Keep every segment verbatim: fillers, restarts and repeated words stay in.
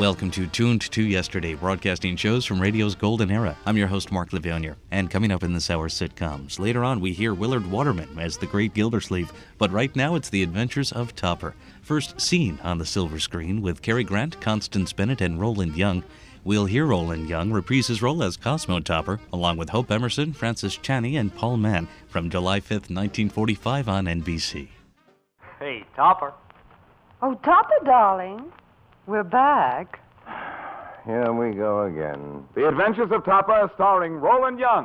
Welcome to Tuned to Yesterday, broadcasting shows from radio's golden era. I'm your host, Mark Levonier, and coming up in this hour's sitcoms. Later on, we hear Willard Waterman as the Great Gildersleeve, but right now it's the adventures of Topper. First seen on the silver screen with Cary Grant, Constance Bennett, and Roland Young. We'll hear Roland Young reprise his role as Cosmo Topper, along with Hope Emerson, Francis Chaney, and Paul Mann, from July fifth, nineteen forty-five on N B C. Hey, Topper. Oh, Topper, darling. We're back. Here we go again. The Adventures of Topper, starring Roland Young.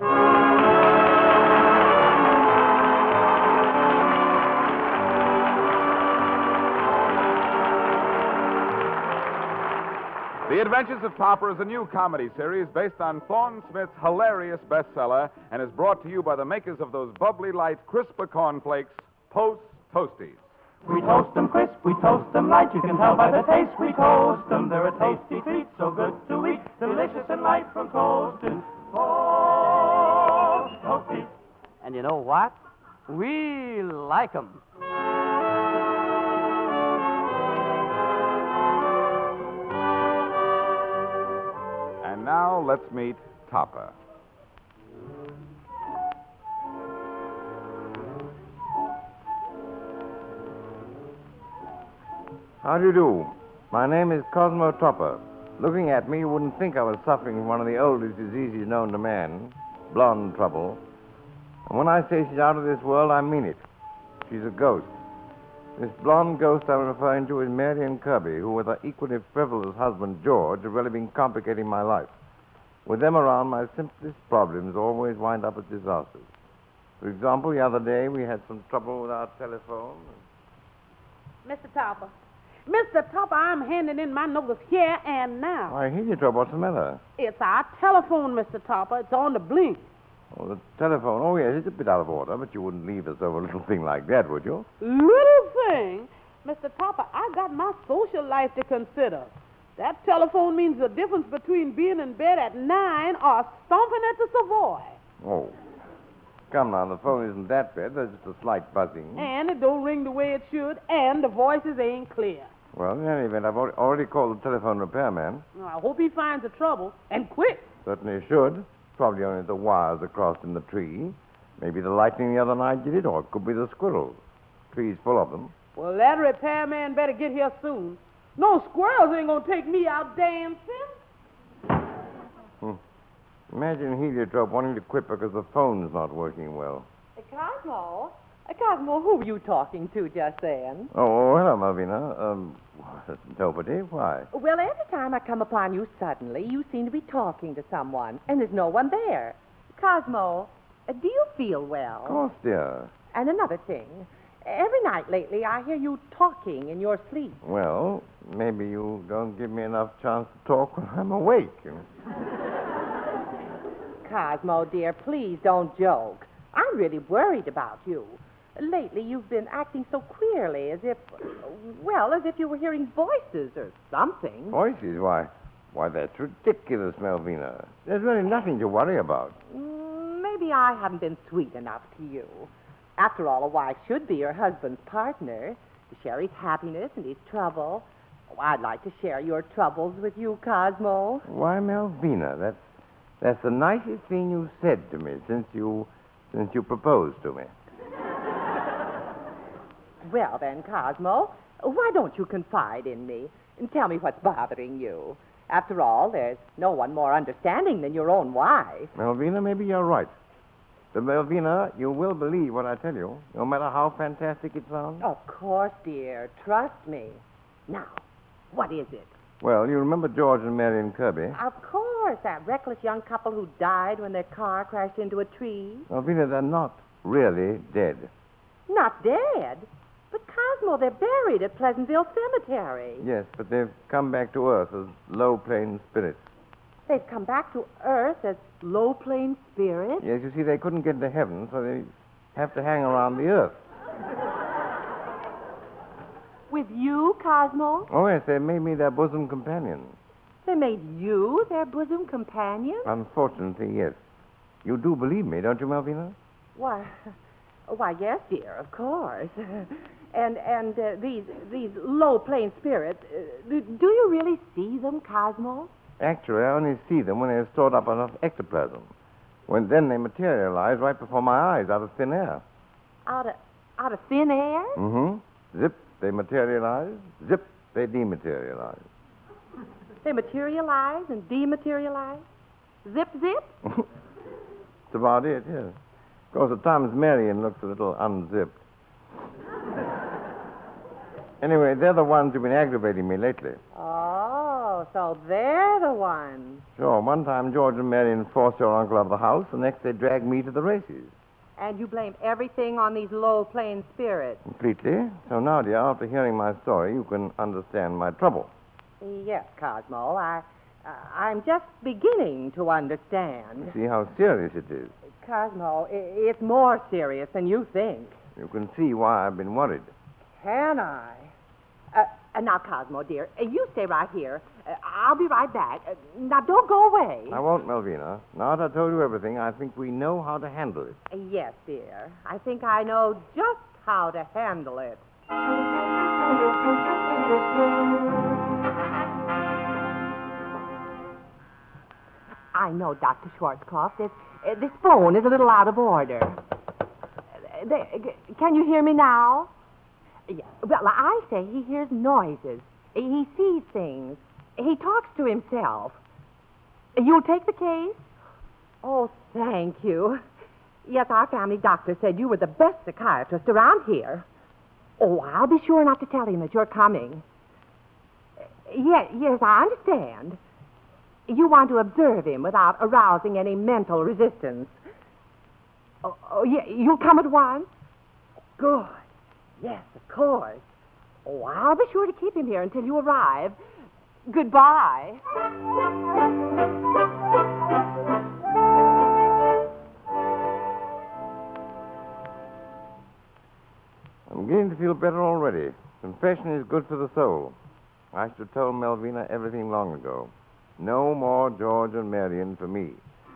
The Adventures of Topper is a new comedy series based on Thorne Smith's hilarious bestseller and is brought to you by the makers of those bubbly light crisper cornflakes, Post Toasties. We toast them crisp, we toast them light. You can tell by the taste we toast them. They're a tasty treat, so good to eat. Delicious and light from toasted Post Toasties. And you know what? We like 'em. And now let's meet Topper. How do you do? My name is Cosmo Topper. Looking at me, you wouldn't think I was suffering from one of the oldest diseases known to man, blonde trouble. And when I say she's out of this world, I mean it. She's a ghost. This blonde ghost I'm referring to is Marion Kirby, who, with her equally frivolous husband, George, have really been complicating my life. With them around, my simplest problems always wind up as disasters. For example, the other day, we had some trouble with our telephone. Mister Topper. Mister Topper, I'm handing in my notice here and now. Why, Heliotrope, what's the matter? It's our telephone, Mister Topper. It's on the blink. Oh, the telephone. Oh, yes, it's a bit out of order, but you wouldn't leave us over a little thing like that, would you? Little thing? Mister Topper, I got my social life to consider. That telephone means the difference between being in bed at nine or stomping at the Savoy. Oh. Come now, the phone isn't that bad. There's just a slight buzzing. And it don't ring the way it should, and the voices ain't clear. Well, in any event, I've al- already called the telephone repairman. Well, I hope he finds the trouble, and quick. Certainly should. Probably only the wires are crossed in the tree. Maybe the lightning the other night did it, or it could be the squirrels. Tree's full of them. Well, that repairman better get here soon. No squirrels ain't gonna take me out dancing. Hmm. Imagine Heliotrope wanting to quit because the phone's not working well. Uh, Cosmo? Uh, Cosmo, who were you talking to just then? Oh, oh hello, Malvina. Um, nobody. Why? Well, every time I come upon you suddenly, you seem to be talking to someone, and there's no one there. Cosmo, uh, do you feel well? Of course, dear. And another thing, every night lately I hear you talking in your sleep. Well, maybe you don't give me enough chance to talk when I'm awake. You know? Cosmo, dear, please don't joke. I'm really worried about you. Lately, you've been acting so queerly, as if, well, as if you were hearing voices or something. Voices? Why, why, that's ridiculous, Malvina. There's really nothing to worry about. Mm, maybe I haven't been sweet enough to you. After all, a wife should be her husband's partner, to share his happiness and his trouble. Oh, I'd like to share your troubles with you, Cosmo. Why, Malvina, that's, that's the nicest thing you've said to me since you, since you proposed to me. Well, then, Cosmo, why don't you confide in me and tell me what's bothering you? After all, there's no one more understanding than your own wife. Malvina, maybe you're right. But, Malvina, you will believe what I tell you, no matter how fantastic it sounds. Of course, dear. Trust me. Now, what is it? Well, you remember George and Marion Kirby? Of course, that reckless young couple who died when their car crashed into a tree. Malvina, they're not really dead. Not dead? But, Cosmo, they're buried at Pleasantville Cemetery. Yes, but they've come back to Earth as low-plane spirits. They've come back to Earth as low-plane spirits? Yes, you see, they couldn't get to heaven, so they have to hang around the Earth. With you, Cosmo? Oh, yes, they made me their bosom companion. They made you their bosom companion? Unfortunately, yes. You do believe me, don't you, Malvina? Why, why, yes, dear, of course. And and uh, these these low-plane spirits, uh, do, do you really see them, Cosmo? Actually, I only see them when they're stored up enough ectoplasm. When then they materialize right before my eyes out of thin air. Out of out of thin air? Mm-hmm. Zip, they materialize. Zip, they dematerialize. They materialize and dematerialize? Zip, zip? That's about it, yes. Of course, at times Marion looks a little unzipped. Anyway, they're the ones who've been aggravating me lately. Oh, so they're the ones. Sure, one time George and Marion forced your uncle out of the house, the next they dragged me to the races. And you blame everything on these low-plane spirits? Completely. So now, dear, after hearing my story, you can understand my trouble. Yes, Cosmo. I, uh, I'm just beginning to understand. See how serious it is. Cosmo, i- it's more serious than you think. You can see why I've been worried. Can I? Uh, uh, now, Cosmo, dear, uh, you stay right here. Uh, I'll be right back. Uh, now, don't go away. I won't, Melvina. Now that I told you everything, I think we know how to handle it. Uh, yes, dear. I think I know just how to handle it. I know, Doctor Schwarzkopf. This, uh, this phone is a little out of order. Uh, there, uh, can you hear me now? Yeah. Well, I say he hears noises. He sees things. He talks to himself. You'll take the case? Oh, thank you. Yes, our family doctor said you were the best psychiatrist around here. Oh, I'll be sure not to tell him that you're coming. Yes, yes, I understand. You want to observe him without arousing any mental resistance. Oh, oh yeah, you'll come at once? Good. Yes, of course. Oh, I'll be sure to keep him here until you arrive. Goodbye. I'm beginning to feel better already. Confession is good for the soul. I should have told Melvina everything long ago. No more George and Marion for me.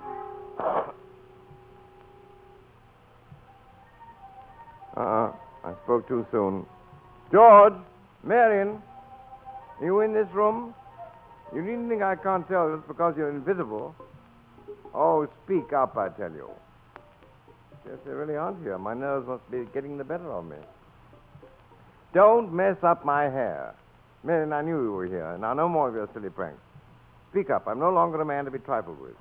Uh-uh. I spoke too soon. George! Marion! Are you in this room? You needn't think I can't tell just because you're invisible. Oh, speak up, I tell you. Yes, they really aren't here. My nerves must be getting the better of me. Don't mess up my hair. Marion, I knew you were here. Now, no more of your silly pranks. Speak up. I'm no longer a man to be trifled with.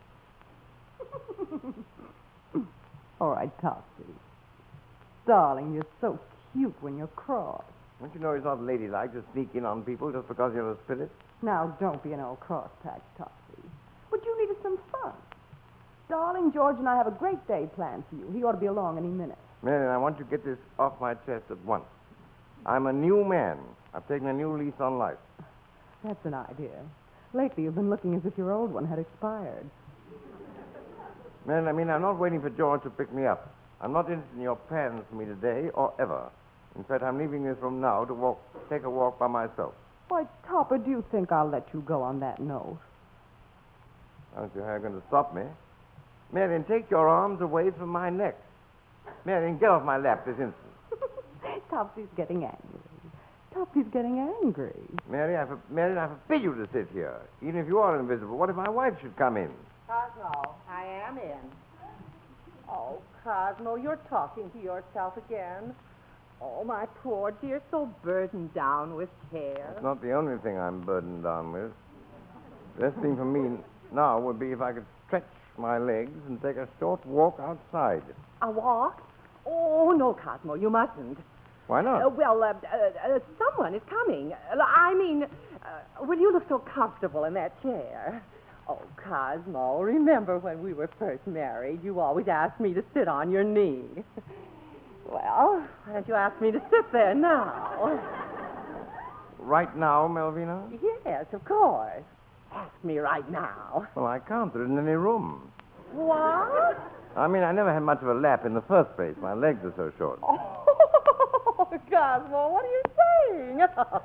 All right, Topsy. Darling, you're so cute when you're cross. Don't you know it's not ladylike to sneak in on people just because you're a spirit? Now, don't be an old cross-patch, Topsy. What you need is some fun. Darling, George and I have a great day planned for you. He ought to be along any minute. Marion, I want you to get this off my chest at once. I'm a new man. I've taken a new lease on life. That's an idea. Lately, you've been looking as if your old one had expired. Marion, I mean, I'm not waiting for George to pick me up. I'm not interested in your plans for me today or ever. In fact, I'm leaving this room now to walk, take a walk by myself. Why, Topper, do you think I'll let you go on that note? I don't see how you're going to stop me. Marion, take your arms away from my neck. Marion, get off my lap this instant. Topsy's getting angry. Topsy's getting angry. Mary, I, for, Marion, I forbid you to sit here. Even if you are invisible, what if my wife should come in? Cosmo, I am in. Oh, Cosmo, you're talking to yourself again. Oh, my poor dear, so burdened down with care. It's not the only thing I'm burdened down with. The best thing for me now would be if I could stretch my legs and take a short walk outside. A walk? Oh, no, Cosmo, you mustn't. Why not? Uh, well, uh, uh, uh, someone is coming. Uh, I mean, uh, will you look so comfortable in that chair? Oh, Cosmo, remember when we were first married, you always asked me to sit on your knee. Well, why don't you ask me to sit there now? Right now, Melvina? Yes, of course. Ask me right now. Well, I can't. There isn't any room. What? I mean, I never had much of a lap in the first place. My legs are so short. Oh, Cosmo, what are you saying?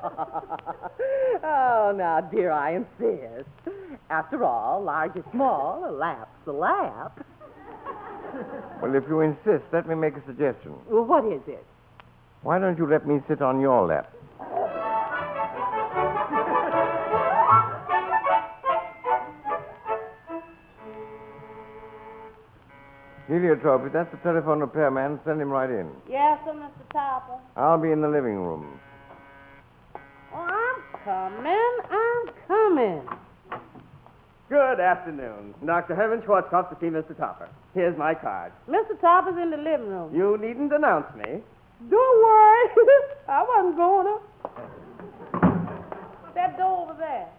Oh, now, dear, I insist. After all, large or small, a lap's a lap. Well, if you insist, let me make a suggestion. Well, what is it? Why don't you let me sit on your lap? Heliotrope, if that's the telephone repairman, send him right in. Yes, sir, Mister Topper. I'll be in the living room. Oh, I'm coming. I'm coming. Good afternoon. Doctor Herman Schwarzkopf to see Mister Topper. Here's my card. Mister Topper's in the living room. You needn't announce me. Don't worry. I wasn't going to. That door over there.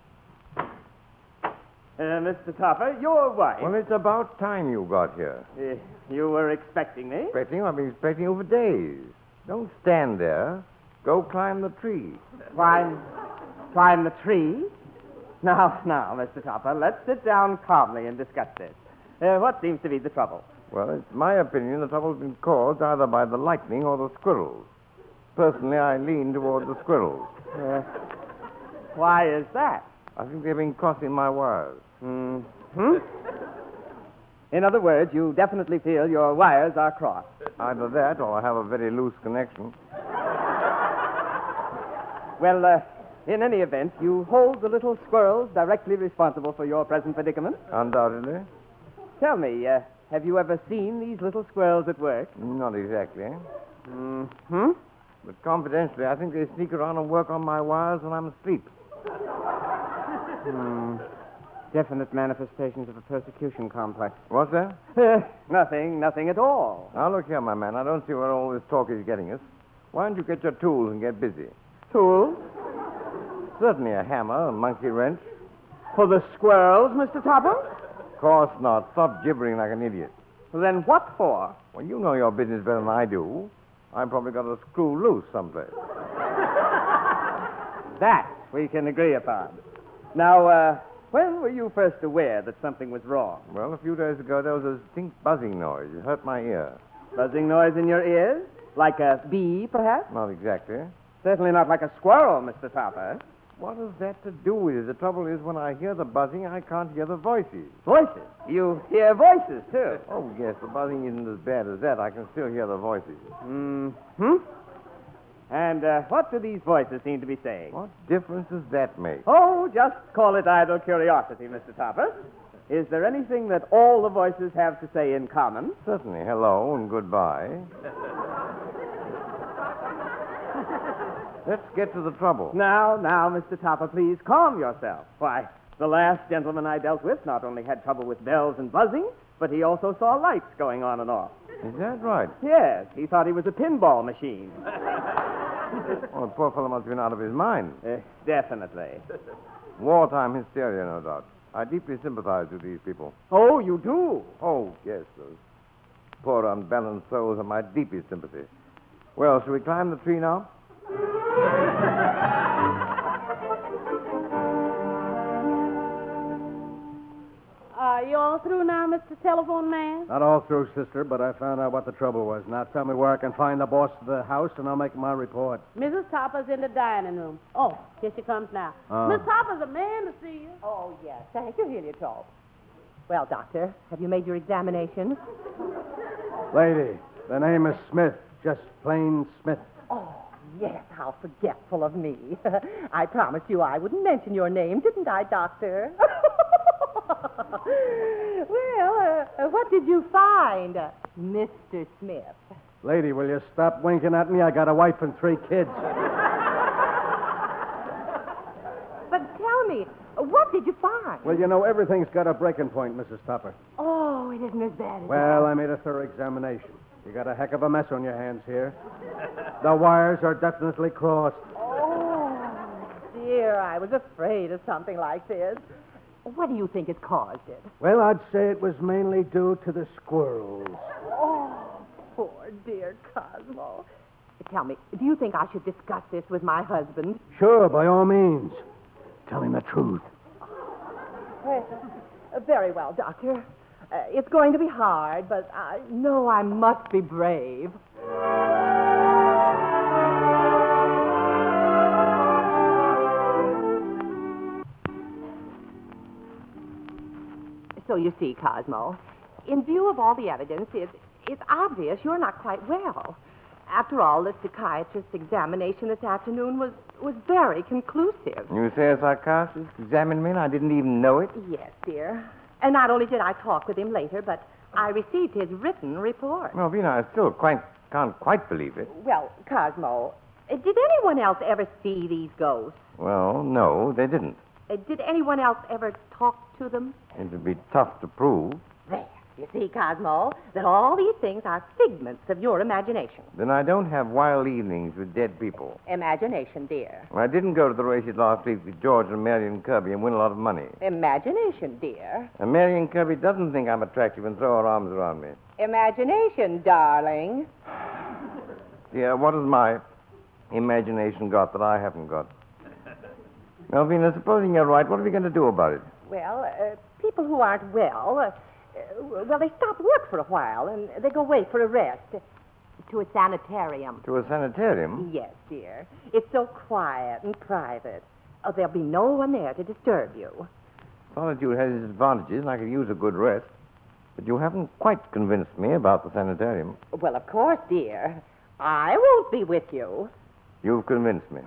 Uh, Mister Topper, your wife. Well, it's about time you got here. Uh, you were expecting me? Expecting you? I've been expecting you for days. Don't stand there. Go climb the tree. Climb, climb the tree? Now, now, Mister Topper, let's sit down calmly and discuss this. Uh, what seems to be the trouble? Well, it's my opinion the trouble's been caused either by the lightning or the squirrels. Personally, I lean toward the squirrels. Uh, why is that? I think they've been crossing my wires. Mm-hmm. In other words, you definitely feel your wires are crossed. Either that or I have a very loose connection. Well, uh, in any event, you hold the little squirrels directly responsible for your present predicament. Undoubtedly. Tell me, uh, have you ever seen these little squirrels at work? Not exactly. Mm-hmm. But confidentially, I think they sneak around and work on my wires when I'm asleep. Hmm. Definite manifestations of a persecution complex. What's that? Uh, nothing, nothing at all. Now, look here, my man. I don't see where all this talk is getting us. Why don't you get your tools and get busy? Tools? Certainly a hammer, a monkey wrench. For the squirrels, Mister Topper? Of course not. Stop gibbering like an idiot. Then what for? Well, you know your business better than I do. I've probably got a screw loose someplace. That we can agree upon. Now, uh, when were you first aware that something was wrong? Well, a few days ago, there was a distinct buzzing noise. It hurt my ear. Buzzing noise in your ears? Like a bee, perhaps? Not exactly. Certainly not like a squirrel, Mister Topper. What has that to do with it? The trouble is, when I hear the buzzing, I can't hear the voices. Voices? You hear voices, too? Oh, yes, the buzzing isn't as bad as that. I can still hear the voices. Mm-hmm. And uh, what do these voices seem to be saying? What difference does that make? Oh, just call it idle curiosity, Mister Topper. Is there anything that all the voices have to say in common? Certainly. Hello and goodbye. Let's get to the trouble. Now, now, Mister Topper, please calm yourself. Why, the last gentleman I dealt with not only had trouble with bells and buzzing, but he also saw lights going on and off. Is that right? Yes, he thought he was a pinball machine. Oh, the poor fellow must have been out of his mind. Uh, definitely. Wartime hysteria, no doubt. I deeply sympathize with these people. Oh, you do? Oh, yes, those poor unbalanced souls are my deepest sympathy. Well, shall we climb the tree now? Are you all through now, Mister Telephone Man? Not all through, sister, but I found out what the trouble was. Now tell me where I can find the boss of the house, and I'll make my report. Missus Topper's in the dining room. Oh, here she comes now. Oh. Miss Topper's a man to see you. Oh, yes. Thank you, Heliotrope. Well, Doctor, have you made your examination? Lady, the name is Smith. Just plain Smith. Oh, yes. How forgetful of me. I promised you I wouldn't mention your name, didn't I, Doctor? Well, uh, what did you find, uh, Mister Smith? Lady, will you stop winking at me? I got a wife and three kids. But tell me, what did you find? Well, you know, everything's got a breaking point, Missus Topper. Oh, it isn't as bad as Well, I made a thorough examination. You got a heck of a mess on your hands here. The wires are definitely crossed. Oh, dear, I was afraid of something like this. What do you think has caused it? Well, I'd say it was mainly due to the squirrels. Oh, poor dear Cosmo. Tell me, do you think I should discuss this with my husband? Sure, by all means. Tell him the truth. Well, uh, very well, Doctor. Uh, it's going to be hard, but I know I must be brave. So you see, Cosmo, in view of all the evidence, it, it's obvious you're not quite well. After all, the psychiatrist's examination this afternoon was, was very conclusive. You say a psychiatrist examined me and I didn't even know it? Yes, dear. And not only did I talk with him later, but I received his written report. Melvina, I still quite can't quite believe it. Well, Cosmo, uh, did anyone else ever see these ghosts? Well, no, they didn't. Uh, did anyone else ever talk to them? It'd be tough to prove. There. You see, Cosmo, that all these things are figments of your imagination. Then I don't have wild evenings with dead people. Imagination, dear. I didn't go to the races last week with George and Marion Kirby and win a lot of money. Imagination, dear. And Marion Kirby doesn't think I'm attractive and throw her arms around me. Imagination, darling. Dear, what has my imagination got that I haven't got? Melvina, supposing you're right, what are we going to do about it? Well, uh, people who aren't well, uh, uh, well, they stop work for a while and they go away for a rest. To a sanitarium. To a sanitarium? Yes, dear. It's so quiet and private. Oh, there'll be no one there to disturb you. Solitude has its advantages, and I could use a good rest. But you haven't quite convinced me about the sanitarium. Well, of course, dear. I won't be with you. You've convinced me.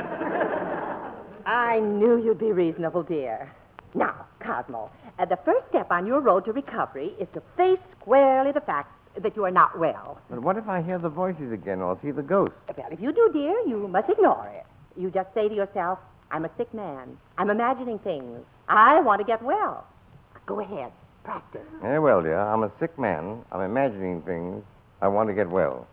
I knew you'd be reasonable, dear. Now, Cosmo, uh, the first step on your road to recovery is to face squarely the fact that you are not well. But what if I hear the voices again or see the ghosts? Well, if you do, dear, you must ignore it. You just say to yourself, I'm a sick man. I'm imagining things. I want to get well. Go ahead. Practice. Very well, dear. I'm a sick man. I'm imagining things. I want to get well.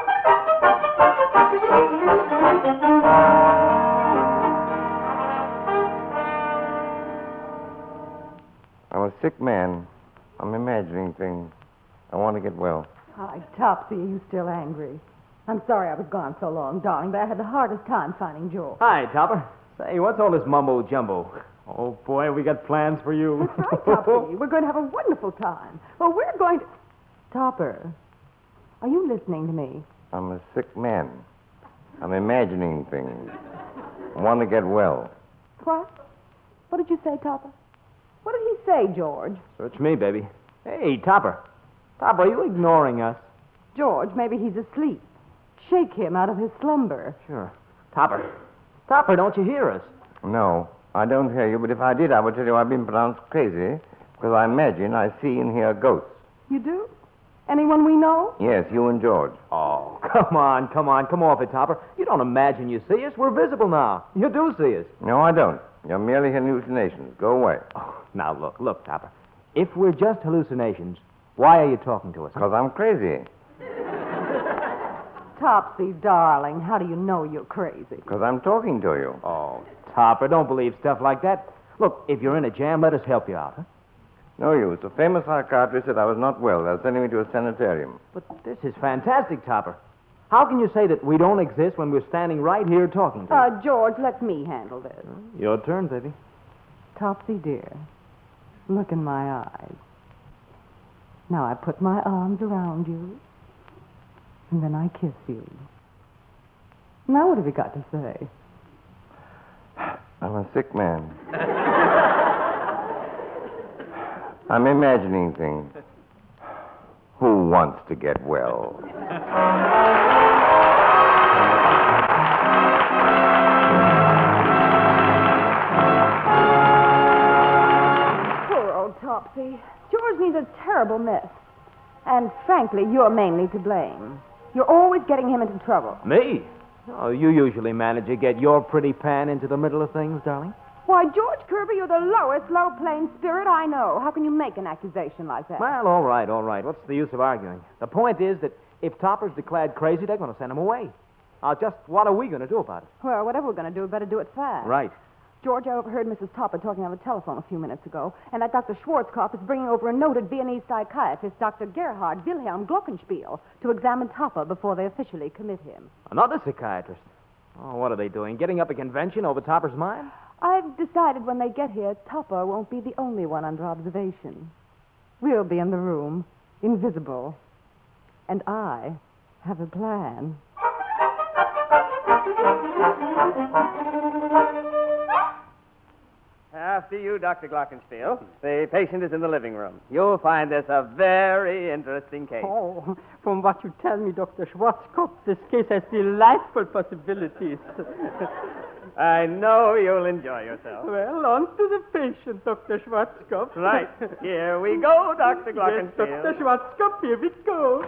I'm a sick man. I'm imagining things. I want to get well. Hi, Topsy. Are you still angry? I'm sorry I was gone so long, darling, but I had the hardest time finding George. Hi, Topper. Say, what's all this mumbo-jumbo? Oh, boy, we got plans for you. That's right, Topsy. We're going to have a wonderful time. Well, we're going to... Topper, are you listening to me? I'm a sick man. I'm imagining things. I want to get well. What? What did you say, Topper? What did he say, George? Search me, baby. Hey, Topper. Topper, are you ignoring us? George, maybe he's asleep. Shake him out of his slumber. Sure. Topper. Topper, don't you hear us? No, I don't hear you, but if I did, I would tell you I've been pronounced crazy because I imagine I see and hear ghosts. You do? Anyone we know? Yes, you and George. Oh, come on, come on, come off it, Topper. You don't imagine you see us. We're visible now. You do see us. No, I don't. You're merely hallucinations. Go away. Oh, now, look, look, Topper. If we're just hallucinations, why are you talking to us? Because I'm crazy. Topsy, darling, how do you know you're crazy? Because I'm talking to you. Oh, Topper, don't believe stuff like that. Look, if you're in a jam, let us help you out, huh? No use. A famous psychiatrist said I was not well. They're sending me to a sanitarium. But this is fantastic, Topper. How can you say that we don't exist when we're standing right here talking to you? Uh, George, let me handle this. Your turn, baby. Topsy, dear, look in my eyes. Now I put my arms around you, and then I kiss you. Now what have you got to say? I'm a sick man. I'm imagining things. Who wants to get well? Poor old Topsy. George needs a terrible mess. And frankly, you're mainly to blame. You're always getting him into trouble. Me? Oh, you usually manage to get your pretty pan into the middle of things, darling. Why, George Kirby, you're the lowest low-plane spirit I know. How can you make an accusation like that? Well, all right, all right. What's the use of arguing? The point is that if Topper's declared crazy, they're going to send him away. Now, just what are we going to do about it? Well, whatever we're going to do, we better do it fast. Right. George, I overheard Missus Topper talking on the telephone a few minutes ago, and that Doctor Schwarzkopf is bringing over a noted Viennese psychiatrist, Doctor Gerhard Wilhelm Glockenspiel, to examine Topper before they officially commit him. Another psychiatrist? Oh, what are they doing? Getting up a convention over Topper's mind? I've decided when they get here, Topper won't be the only one under observation. We'll be in the room, invisible. And I have a plan. Half the see you, Doctor Glockenspiel. The patient is in the living room. You'll find this a very interesting case. Oh, from what you tell me, Doctor Schwarzkopf, this case has delightful possibilities. I know you'll enjoy yourself. Well, on to the patient, Doctor Schwarzkopf. Right. Here we go, Doctor Glockenspiel. Yes, Doctor Schwarzkopf, here we go.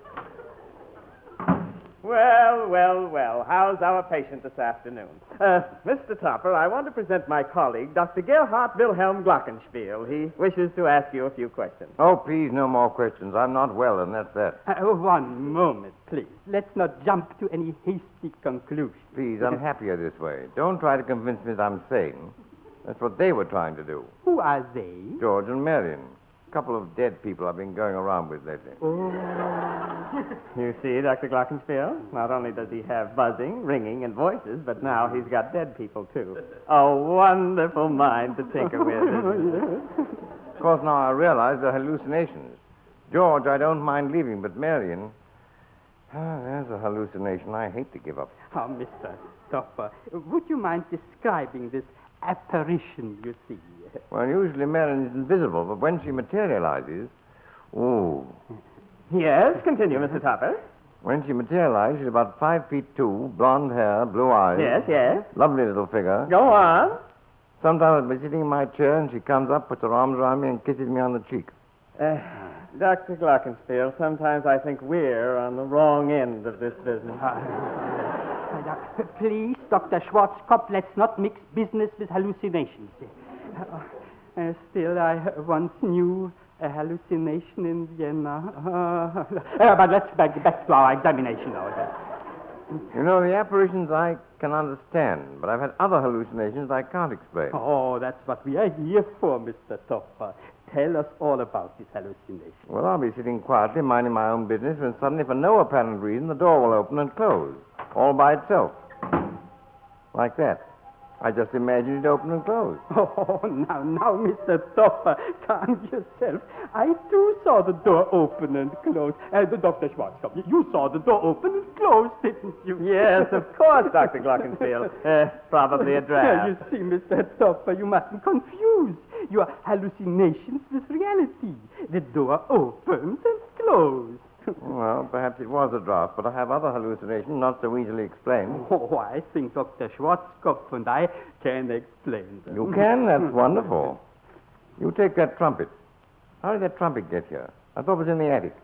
Well, well, well. How's our patient this afternoon? Uh, Mister Topper, I want to present my colleague, Doctor Gerhard Wilhelm Glockenspiel. He wishes to ask you a few questions. Oh, please, no more questions. I'm not well, and that's that. Uh, one moment, please. Let's not jump to any hasty conclusions. Please, I'm happier this way. Don't try to convince me that I'm sane. That's what they were trying to do. Who are they? George and Marion. A couple of dead people I've been going around with lately. Oh. You see, Doctor Glockenspiel, not only does he have buzzing, ringing, and voices, but now he's got dead people, too. A wonderful mind to tinker with, isn't it? Of course, now I realize they're hallucinations. George, I don't mind leaving, but Marion... Ah, there's a hallucination I hate to give up. Oh, Mister Topper, would you mind describing this apparition you see? Well, usually Marion is invisible, but when she materializes... Ooh. Yes, continue, Mister Topper. When she materializes, she's about five feet two, blonde hair, blue eyes. Yes, yes. Lovely little figure. Go on. Sometimes I'll be sitting in my chair, and she comes up, puts her arms around me, and kisses me on the cheek. Uh, Doctor Glockenspiel, sometimes I think we're on the wrong end of this business. Uh, please, Doctor Schwarzkopf, let's not mix business with hallucinations. Uh, uh, still, I once knew a hallucination in Vienna. Uh, uh, but let's back, back to our examination now. You know, the apparitions I can understand, but I've had other hallucinations I can't explain. Oh, that's what we are here for, Mister Topper. Tell us all about this hallucination. Well, I'll be sitting quietly, minding my own business, when suddenly, for no apparent reason, the door will open and close, all by itself. Like that. I just imagined it open and close. Oh, now, now, Mister Topper, calm yourself. I, too, saw the door open and close. Uh, the Doctor Schwarzkopf, you saw the door open and close, didn't you? Yes, of course, Doctor Glockenspiel. Uh, probably a draft. You see, Mister Topper, you mustn't confuse your hallucinations with reality. The door opens and closes. Well, perhaps it was a draft, but I have other hallucinations not so easily explained. Oh, I think Doctor Schwarzkopf and I can explain them. You can? That's wonderful. You take that trumpet. How did that trumpet get here? I thought it was in the attic.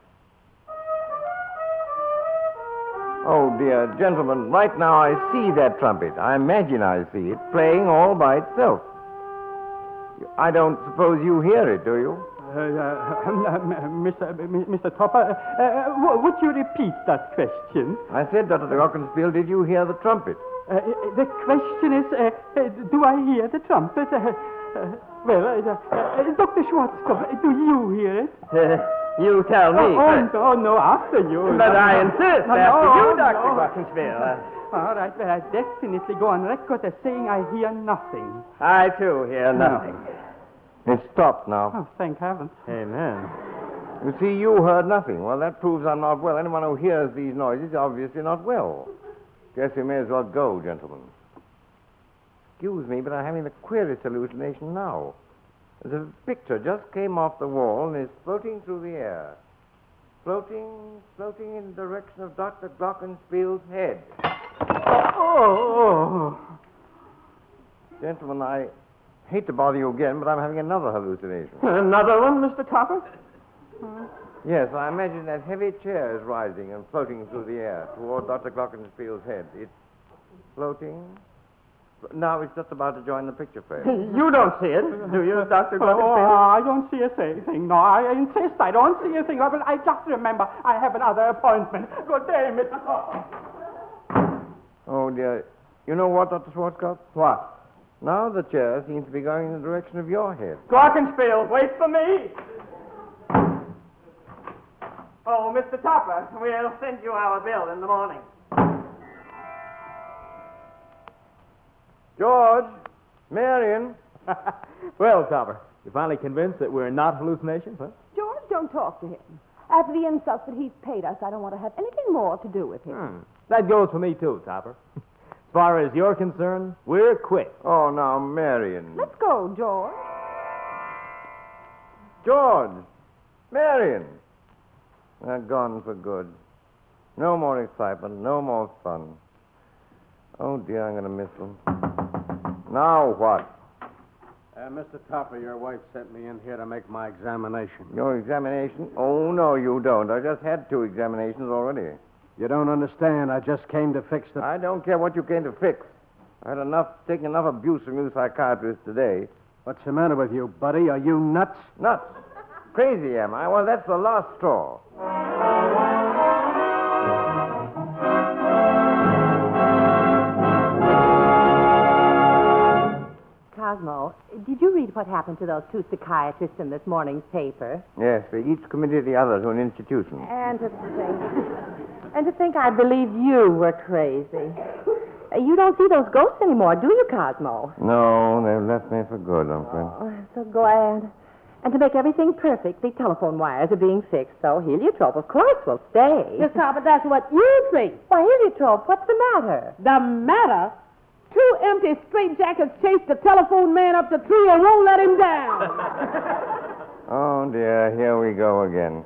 Oh, dear gentlemen, right now I see that trumpet. I imagine I see it playing all by itself. I don't suppose you hear it, do you? Uh, uh, Mister Mister Topper, uh, uh, would you repeat that question? I said, Doctor Glockenspiel, did you hear the trumpet? Uh, the question is, uh, uh, do I hear the trumpet? Uh, uh, well, uh, uh, Doctor Schwarzkopf, do you hear it? Uh, you tell me. Oh, oh, no, no, after you. But no, I no. insist, no, after no, you, no. Doctor Glockenspiel. Uh, All right, well, I definitely go on record as saying I hear nothing. I, too, hear nothing. No. It's stopped now. Oh, thank heaven. Amen. You see, you heard nothing. Well, that proves I'm not well. Anyone who hears these noises is obviously not well. Guess we may as well go, gentlemen. Excuse me, but I'm having the queerest hallucination now. There's a picture just came off the wall and is floating through the air. Floating, floating in the direction of Doctor Glockenspiel's head. Oh, oh. Gentlemen, I hate to bother you again, but I'm having another hallucination. Another one, Mister Topper? Yes, I imagine that heavy chair is rising and floating through the air toward Doctor Glockenspiel's head. It's floating. Now it's just about to join the picture frame. You don't see it, do you, Doctor Glockenspiel? Oh, I don't see a thing. No, I insist I don't see a thing. But I just remember I have another appointment. Good day, Mister Topper. Oh, dear. You know what, Doctor Schwarzkopf? What? Now the chair seems to be going in the direction of your head. Glockenspiel, wait for me. Oh, Mister Topper, we'll send you our bill in the morning. George, Marion. Well, Topper, you finally convinced that we're not hallucinations, huh? George, don't talk to him. After the insults that he's paid us, I don't want to have anything more to do with him. Hmm. That goes for me, too, Topper. As far as you're concerned, we're quits. Oh, now, Marion. Let's go, George. George! Marion! They're gone for good. No more excitement, no more fun. Oh, dear, I'm going to miss them. Now what? Uh, Mister Topper, your wife sent me in here to make my examination. Your examination? Oh, no, you don't. I just had two examinations already. You don't understand. I just came to fix the... I don't care what you came to fix. I had enough, taken enough abuse from you psychiatrists today. What's the matter with you, buddy? Are you nuts? Nuts? Crazy, am I? Well, that's the last straw. Cosmo, did you read what happened to those two psychiatrists in this morning's paper? Yes, they each committed the other to an institution. And to think, and to think I believed you were crazy. Uh, You don't see those ghosts anymore, do you, Cosmo? No, they've left me for good, I'm afraid. Oh, I'm so glad. And to make everything perfect, the telephone wires are being fixed, so heliotrope, of course, will stay. Yes, Papa, that's what you think. Why, heliotrope, what's the matter? The matter? Two empty straitjackets chased the telephone man up the tree and won't let him down. Oh, dear, here we go again.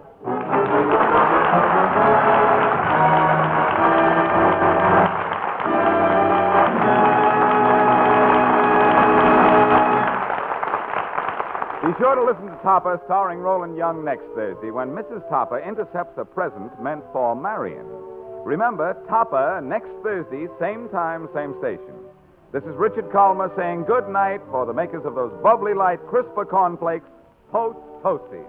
Be sure to listen to Topper, starring Roland Young, next Thursday when Missus Topper intercepts a present meant for Marion. Remember, Topper, next Thursday, same time, same station. This is Richard Colmer saying good night for the makers of those bubbly light crisper cornflakes, Post Toasties.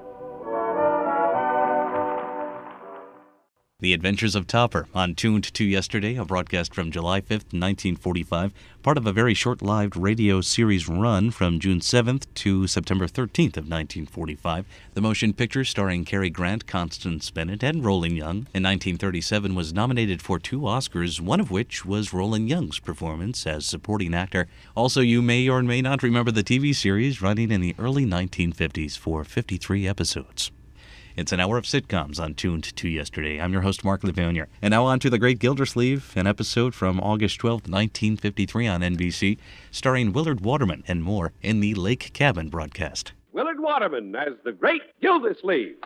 The Adventures of Topper on Tuned to Yesterday, a broadcast from July fifth, nineteen forty-five, part of a very short-lived radio series run from June seventh to September thirteenth of nineteen forty-five. The motion picture starring Cary Grant, Constance Bennett, and Roland Young in nineteen thirty-seven was nominated for two Oscars, one of which was Roland Young's performance as supporting actor. Also, you may or may not remember the T V series running in the early nineteen fifties for fifty-three episodes. It's an hour of sitcoms on Tuned to Yesterday. I'm your host, Mark Levanier. And now on to The Great Gildersleeve, an episode from August twelfth, nineteen fifty-three on N B C, starring Willard Waterman and more in the Lake Cabin broadcast. Willard Waterman as the Great Gildersleeve.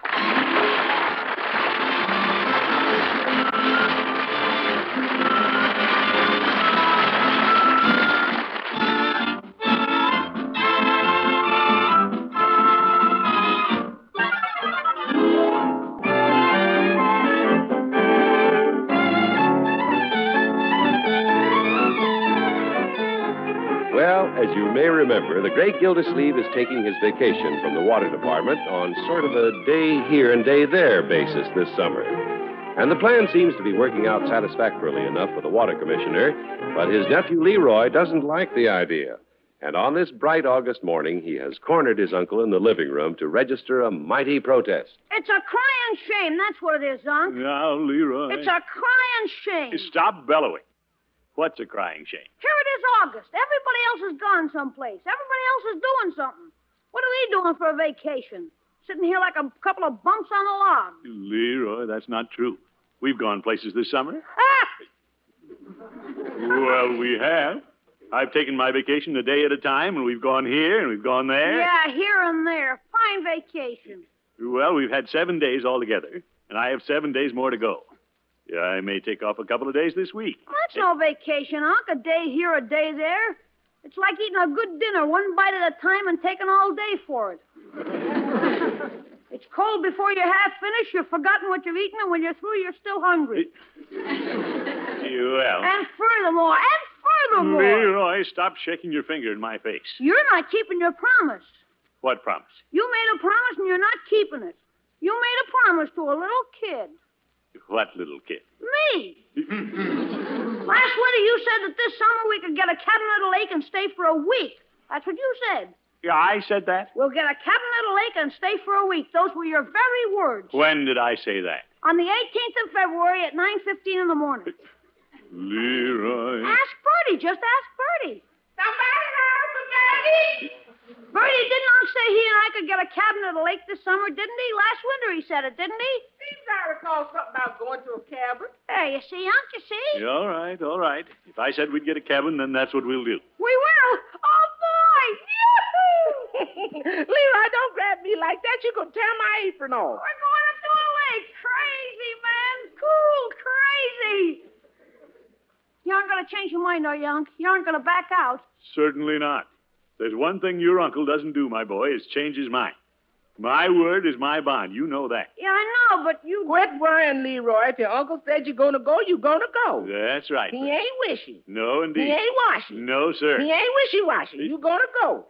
As you may remember, the Great Gildersleeve is taking his vacation from the water department on sort of a day here and day there basis this summer. And the plan seems to be working out satisfactorily enough for the water commissioner, but his nephew Leroy doesn't like the idea. And on this bright August morning, he has cornered his uncle in the living room to register a mighty protest. It's a crying shame, that's what it is, Unc. Now, Leroy. It's a crying shame. Stop bellowing. What's a crying shame? Here it is August. Everybody else has gone someplace. Everybody else is doing something. What are we doing for a vacation? Sitting here like a couple of bumps on a log. Leroy, that's not true. We've gone places this summer. Ah! Well, we have. I've taken my vacation a day at a time, and we've gone here, and we've gone there. Yeah, here and there. Fine vacation. Well, we've had seven days altogether, and I have seven days more to go. Yeah, I may take off a couple of days this week. That's no vacation, Unc. A day here, a day there. It's like eating a good dinner, one bite at a time, and taking all day for it. It's cold before you're half finished. You've forgotten what you've eaten, and when you're through, you're still hungry. Well. And furthermore, and furthermore. Leroy, stop shaking your finger in my face. You're not keeping your promise. What promise? You made a promise, and you're not keeping it. You made a promise to a little kid. What little kid? Me. Last winter you said that this summer we could get a cabin at a lake and stay for a week. That's what you said. Yeah, I said that? We'll get a cabin at a lake and stay for a week. Those were your very words. When did I say that? On the eighteenth of February at nine fifteen in the morning. Leroy. Ask Bertie. Just ask Bertie. Somebody home for Bertie. Bertie, didn't Unc say he and I could get a cabin at a lake this summer, didn't he? Last winter he said it, didn't he? Seems I recall something about going to a cabin. There, you see, Unc, you see? Yeah, all right, all right. If If I said we'd get a cabin, then that's what we'll do. We will. Oh, boy. Leroy, don't grab me like that. You're going to tear my apron off. We're going up to a lake. Crazy, man. Cool, crazy. You aren't going to change your mind, are you, Unc? You aren't going to back out. Certainly not. There's one thing your uncle doesn't do, my boy, is change his mind. My word is my bond. You know that. Yeah, I know, but you... Quit worrying, Leroy. If your uncle said you're going to go, you're going to go. That's right. He ain't wishy. No, indeed. He ain't washy. No, sir. He ain't wishy-washy. You're going to go.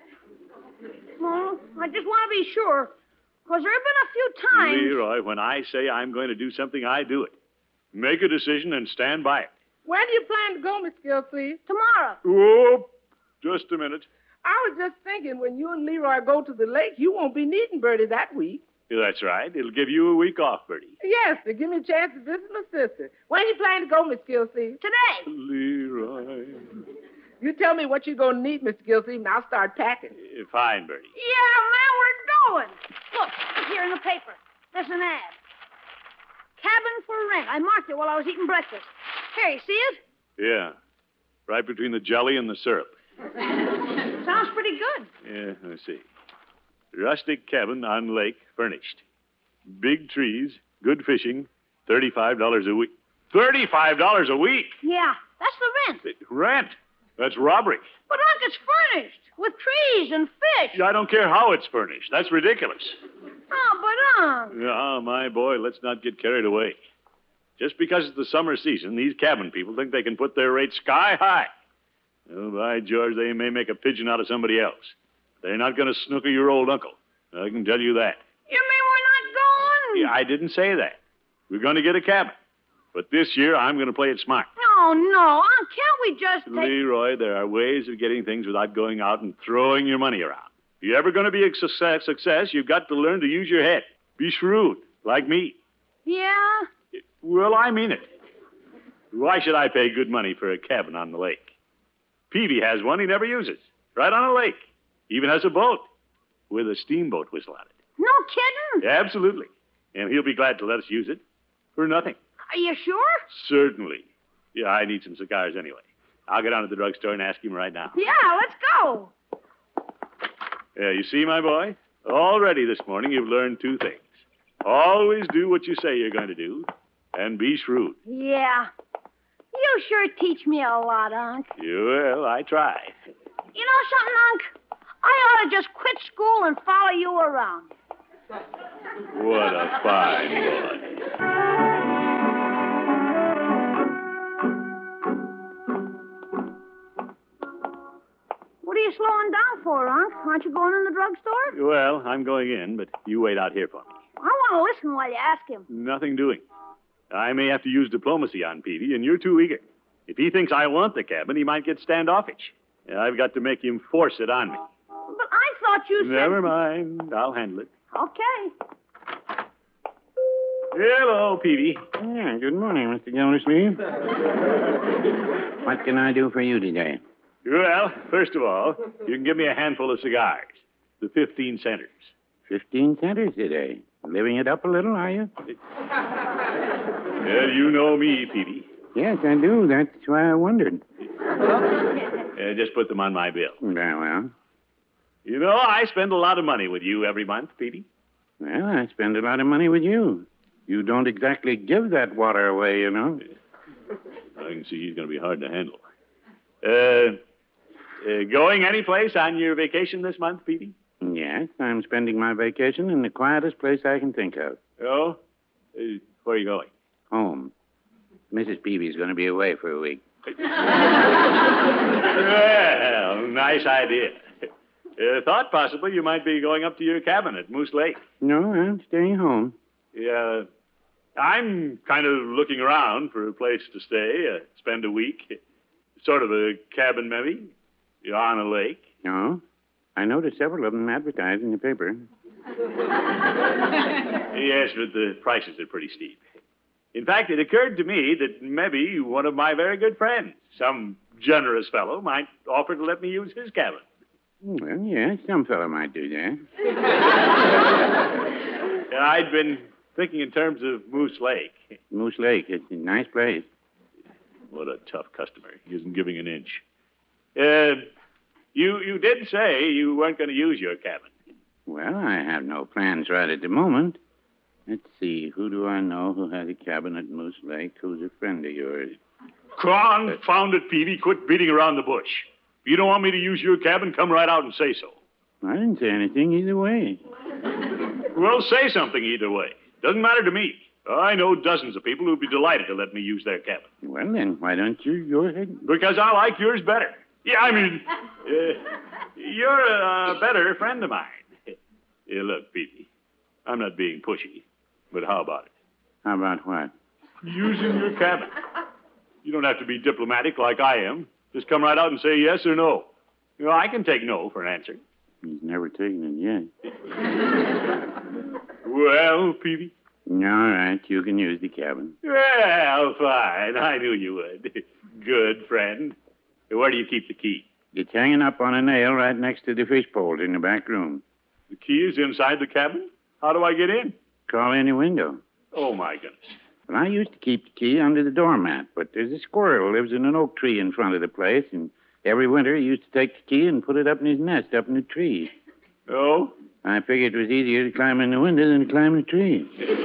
Well, I just want to be sure. Because there have been a few times... Leroy, when I say I'm going to do something, I do it. Make a decision and stand by it. When do you plan to go, Miss Gilsleeve? Tomorrow. Oh, just a minute. I was just thinking, when you and Leroy go to the lake, you won't be needing Bertie that week. That's right. It'll give you a week off, Bertie. Yes, to give me a chance to visit my sister. When you plan to go, Miss Gilsleeve? Today. Leroy. You tell me what you're going to need, Mister Gilsleeve, and I'll start packing. Uh, fine, Bertie. Yeah, man, we're going. Look, here in the paper. There's an ad. Cabin for rent. I marked it while I was eating breakfast. Here, you see it? Yeah. Right between the jelly and the syrup. Sounds pretty good. Yeah, let's see. Rustic cabin on lake, furnished. Big trees, good fishing, thirty-five dollars a week. thirty-five dollars a week? Yeah, that's the rent. Rent? That's robbery. But, Unc, it's furnished with trees and fish. I don't care how it's furnished. That's ridiculous. Oh, but, Unc. Ah, my boy, let's not get carried away. Just because it's the summer season, these cabin people think they can put their rates sky high. Oh, by George, they may make a pigeon out of somebody else. They're not going to snooker your old uncle. I can tell you that. You mean we're not going? Yeah, I didn't say that. We're going to get a cabin. But this year, I'm going to play it smart. No, no, Unc, can't we just take... Leroy, there are ways of getting things without going out and throwing your money around. If you're ever going to be a success, success, you've got to learn to use your head. Be shrewd, like me. Yeah? Well, I mean it. Why should I pay good money for a cabin on the lake? Peavy has one he never uses. Right on a lake. Even has a boat with a steamboat whistle on it. No kidding? Absolutely. And he'll be glad to let us use it for nothing. Are you sure? Certainly. Yeah, I need some cigars anyway. I'll go down to the drugstore and ask him right now. Yeah, let's go. Yeah, you see, my boy? Already this morning you've learned two things. Always do what you say you're going to do, and be shrewd. Yeah. You sure teach me a lot, Unc. You will. I try. You know something, Unc? I ought to just quit school and follow you around. What a fine boy. What are you slowing down for, Unc? Aren't you going in the drugstore? Well, I'm going in, but you wait out here for me. I want to listen while you ask him. Nothing doing. I may have to use diplomacy on Peavy, and you're too eager. If he thinks I want the cabin, he might get standoffish. I've got to make him force it on me. But I thought you said... Never mind. I'll handle it. Okay. Hello, Peavy. Yeah, good morning, Mister Gildersleeve. What can I do for you today? Well, first of all, you can give me a handful of cigars. The fifteen centers. Fifteen centers today. Living it up a little, are you? Well, you know me, Peavy. Yes, I do. That's why I wondered. Uh, just put them on my bill. Very well. You know, I spend a lot of money with you every month, Peavy. Well, I spend a lot of money with you. You don't exactly give that water away, you know. I can see he's going to be hard to handle. Uh, uh, going any place on your vacation this month, Peavy? Yes, I'm spending my vacation in the quietest place I can think of. Oh? Uh, where are you going? Home. Missus Peavy's going to be away for a week. Well, nice idea. Uh, thought possibly you might be going up to your cabin at Moose Lake. No, I'm staying home. Yeah, I'm kind of looking around for a place to stay, uh, spend a week. Sort of a cabin, maybe. You're on a lake. No. I noticed several of them advertised in the paper. Yes, but the prices are pretty steep. In fact, it occurred to me that maybe one of my very good friends, some generous fellow, might offer to let me use his cabin. Well, yes, some fellow might do that. I'd been thinking in terms of Moose Lake. Moose Lake, it's a nice place. What a tough customer. He isn't giving an inch. Uh, you, you did say you weren't going to use your cabin. Well, I have no plans right at the moment. Let's see. Who do I know who has a cabin at Moose Lake? Who's a friend of yours? Confound it, Peavy. Quit beating around the bush. If you don't want me to use your cabin, come right out and say so. I didn't say anything either way. Well, say something either way. Doesn't matter to me. I know dozens of people who'd be delighted to let me use their cabin. Well, then, why don't you go ahead? Because I like yours better. Yeah, I mean, uh, you're a better friend of mine. Yeah, look, Peavy, I'm not being pushy, but how about it? How about what? Using your cabin. You don't have to be diplomatic like I am. Just come right out and say yes or no. You know, I can take no for an answer. He's never taken it yet. Well, Peavy? All right, you can use the cabin. Well, fine. I knew you would. Good friend. Where do you keep the key? It's hanging up on a nail right next to the fish pole in the back room. The key is inside the cabin? How do I get in? Crawl in the window. Oh, my goodness. Well, I used to keep the key under the doormat, but there's a squirrel who lives in an oak tree in front of the place, and every winter he used to take the key and put it up in his nest up in the tree. Oh? I figured it was easier to climb in the window than to climb the tree.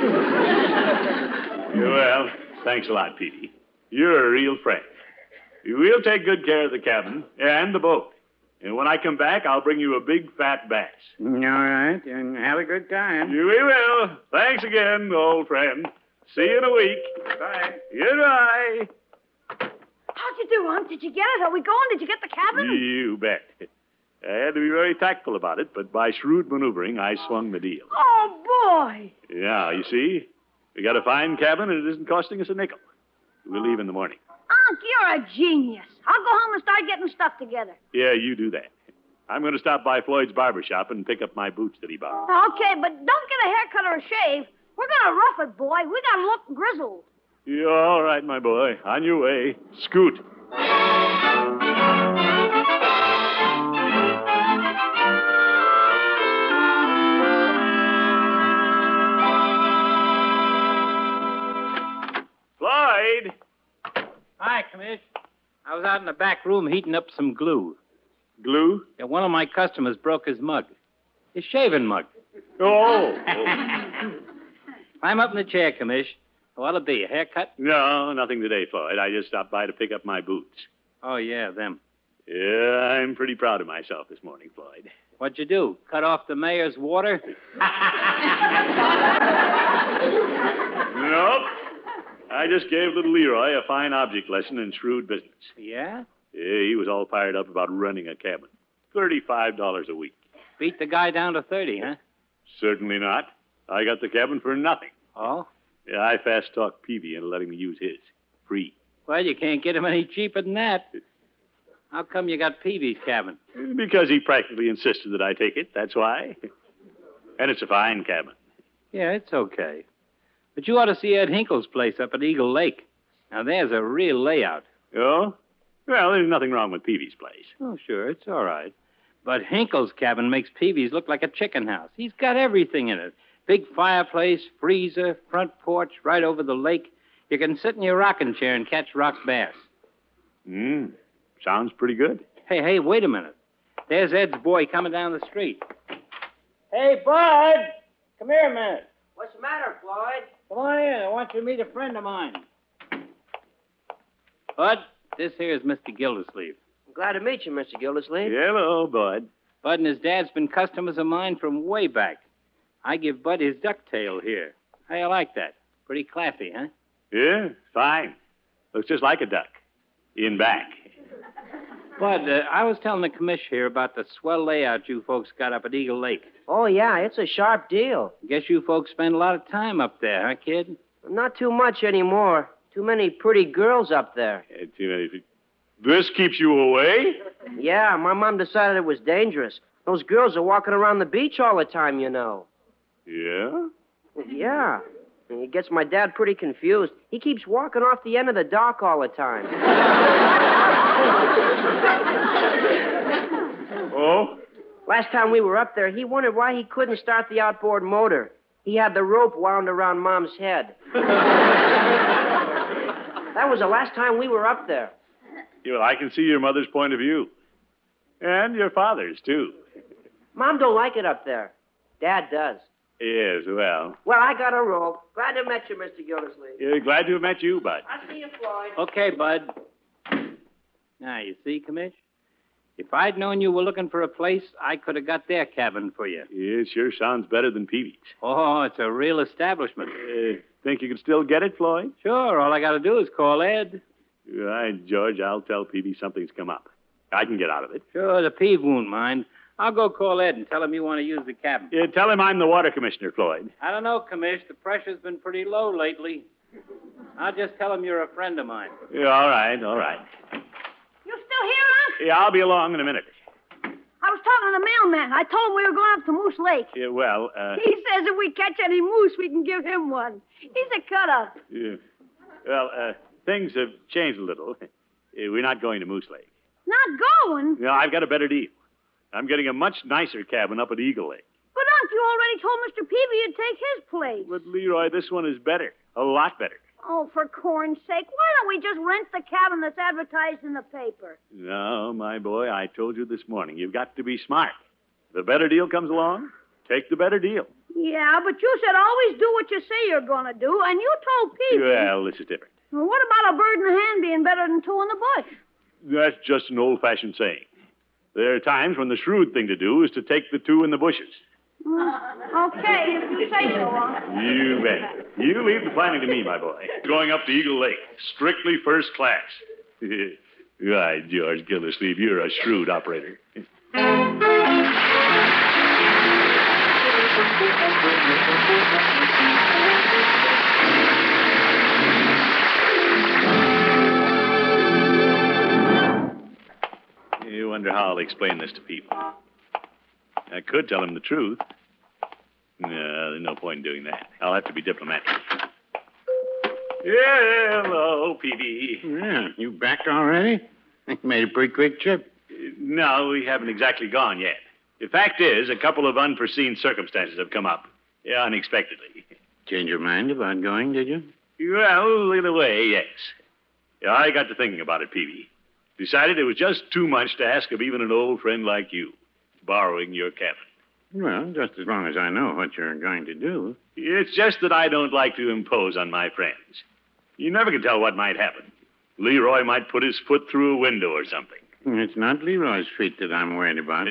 Well, thanks a lot, Petey. You're a real friend. We'll take good care of the cabin and the boat. And when I come back, I'll bring you a big fat bass. All right, and have a good time. We will. Thanks again, old friend. See you in a week. Bye. Goodbye. How'd you do, Unc? Did you get it? Are we going? Did you get the cabin? You bet. I had to be very tactful about it, but by shrewd maneuvering, I swung the deal. Oh, boy. Yeah, you see? We got a fine cabin, and it isn't costing us a nickel. We'll leave in the morning. Unc, you're a genius. I'll go home and start getting stuff together. Yeah, you do that. I'm going to stop by Floyd's barber shop and pick up my boots that he borrowed. Okay, but don't get a haircut or a shave. We're going to rough it, boy. We got to look grizzled. You're all right, my boy. On your way. Scoot. Floyd! Hi, Commish. I was out in the back room heating up some glue. Glue? Yeah, one of my customers broke his mug. His shaving mug. Oh. oh. Climb up in the chair, Commish. What'll it be, a haircut? No, nothing today, Floyd. I just stopped by to pick up my boots. Oh, yeah, them. Yeah, I'm pretty proud of myself this morning, Floyd. What'd you do? Cut off the mayor's water? Nope. I just gave little Leroy a fine object lesson in shrewd business. Yeah? Yeah, he was all fired up about running a cabin. thirty-five dollars a week. Beat the guy down to thirty, huh? Certainly not. I got the cabin for nothing. Oh? Yeah, I fast-talked Peavy into letting me use his. Free. Well, you can't get him any cheaper than that. How come you got Peavy's cabin? Because he practically insisted that I take it, that's why. And it's a fine cabin. Yeah, it's okay. But you ought to see Ed Hinkle's place up at Eagle Lake. Now, there's a real layout. Oh? Well, there's nothing wrong with Peavy's place. Oh, sure, it's all right. But Hinkle's cabin makes Peavy's look like a chicken house. He's got everything in it. Big fireplace, freezer, front porch, right over the lake. You can sit in your rocking chair and catch rock bass. Hmm. Sounds pretty good. Hey, hey, wait a minute. There's Ed's boy coming down the street. Hey, Bud! Come here a minute. What's the matter, Floyd? Come on in. I want you to meet a friend of mine. Bud, this here is Mister Gildersleeve. I'm glad to meet you, Mister Gildersleeve. Hello, Bud. Bud and his dad's been customers of mine from way back. I give Bud his ducktail here. How you like that? Pretty classy, huh? Yeah, fine. Looks just like a duck. In back. Bud, uh, I was telling the commish here about the swell layout you folks got up at Eagle Lake. Oh, yeah, it's a sharp deal. Guess you folks spend a lot of time up there, huh, kid? Not too much anymore. Too many pretty girls up there. Yeah, too many. This keeps you away? Yeah, my mom decided it was dangerous. Those girls are walking around the beach all the time, you know. Yeah? Yeah. It gets my dad pretty confused. He keeps walking off the end of the dock all the time. Oh? Last time we were up there, he wondered why he couldn't start the outboard motor. He had the rope wound around Mom's head. That was the last time we were up there. Yeah, well, I can see your mother's point of view. And your father's, too. Mom don't like it up there. Dad does. Yes, well. Well, I got a roll. Glad to meet you, Mister Gildersleeve. Yeah, glad to have met you, Bud. I'll see you, Floyd. Okay, Bud. Now, you see, Commish? If I'd known you were looking for a place, I could have got their cabin for you. Yeah, it sure sounds better than Peavy's. Oh, it's a real establishment. Uh, think you can still get it, Floyd? Sure. All I got to do is call Ed. All right, George, I'll tell Peavy something's come up. I can get out of it. Sure, the Peeve won't mind. I'll go call Ed and tell him you want to use the cabin. Yeah, tell him I'm the water commissioner, Floyd. I don't know, Commish. The pressure's been pretty low lately. I'll just tell him you're a friend of mine. Yeah, all right, all right. You still here, Unc? Yeah, I'll be along in a minute. I was talking to the mailman. I told him we were going up to Moose Lake. Yeah, well, uh... He says if we catch any moose, we can give him one. He's a cut-up. Yeah. Well, uh, things have changed a little. Uh, we're not going to Moose Lake. Not going? No, I've got a better deal. I'm getting a much nicer cabin up at Eagle Lake. But, Unc, you already told Mister Peavy you'd take his place. But, Leroy, this one is better. A lot better. Oh, for corn's sake, why don't we just rent the cabin that's advertised in the paper? No, my boy, I told you this morning. You've got to be smart. If a better deal comes along, take the better deal. Yeah, but you said always do what you say you're going to do, and you told Peavy. Well, this is different. Well, what about a bird in the hand being better than two in the bush? That's just an old-fashioned saying. There are times when the shrewd thing to do is to take the two in the bushes. Uh, okay, if you say so, Unc. You bet. You leave the planning to me, my boy. Going up to Eagle Lake, strictly first class. Right, George Gildersleeve, you're a shrewd operator. You wonder how I'll explain this to people. I could tell them the truth. No, there's no point in doing that. I'll have to be diplomatic. Yeah, hello, Peavy. Yeah, you back already? You made a pretty quick trip. No, we haven't exactly gone yet. The fact is, a couple of unforeseen circumstances have come up. Yeah, unexpectedly. Change your mind about going, did you? Well, in a way, yes. Yeah, I got to thinking about it, Peavy. Decided it was just too much to ask of even an old friend like you, borrowing your cabin. Well, just as long as I know what you're going to do. It's just that I don't like to impose on my friends. You never can tell what might happen. Leroy might put his foot through a window or something. It's not Leroy's feet that I'm worried about.